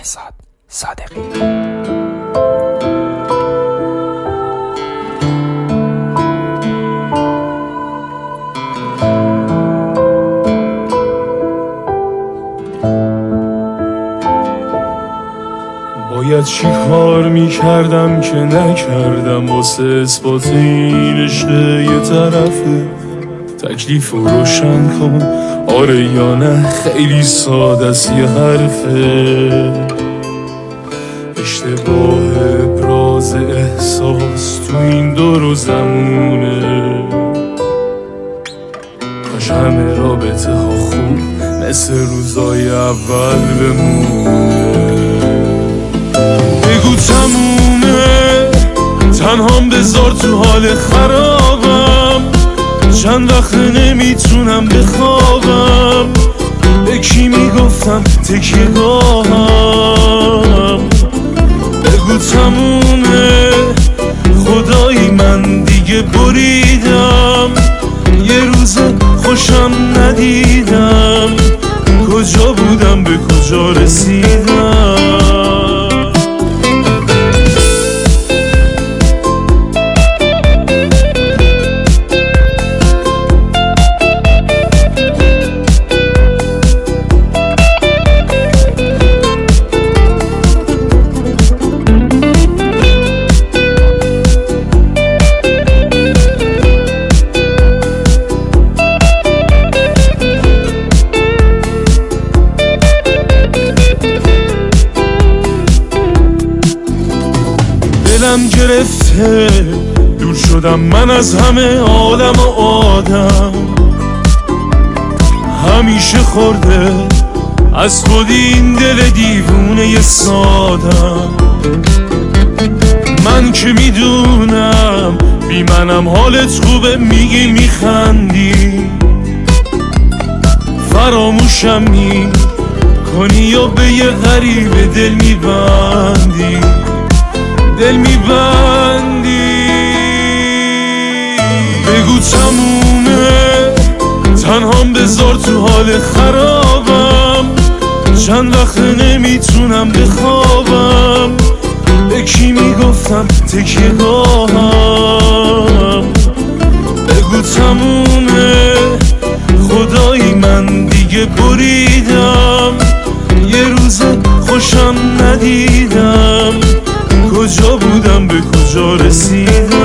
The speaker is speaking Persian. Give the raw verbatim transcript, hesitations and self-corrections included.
مهرزاد صادقی. باید چی کار میکردم که نکردم واسه اثبات این عشق یه طرفه. تکلیف رو روشن کن آره یا نه، خیلی ساده است یه حرفه. اشتباه ابراز احساس تو این دور و زمونه، کاش همه رابطه ها خوب مثل روزای اول بمونه. بگو تمومه تنهام بذار تو حال خرابم، چند وقت نمیتونم بخوابم. به کی میگفتم تکیه گاهم؟ بگو تمومه خدایی من دیگه بریدم، یه روز خوشم ندیدم، کجا بودم به کجا رسیدم. دلم گرفته دور شدم من از همه آدم و آدم، همیشه خورده از خودی این دل دیوونه سادم. من که میدونم بی منم حالت خوبه، میگی میخندی، فراموشم میکنی یا به یه غریبه دل میبندی، دل میبندی. بگو تمومه تنهام بذار تو حال خرابم، چند وقت نمیتونم بخوابم. به کی میگفتم تکیه گاهم؟ بگو تمومه خدایی من دیگه بریدم، یه روز خوشم ندیدم، کجا بودم به کجا رسیدم.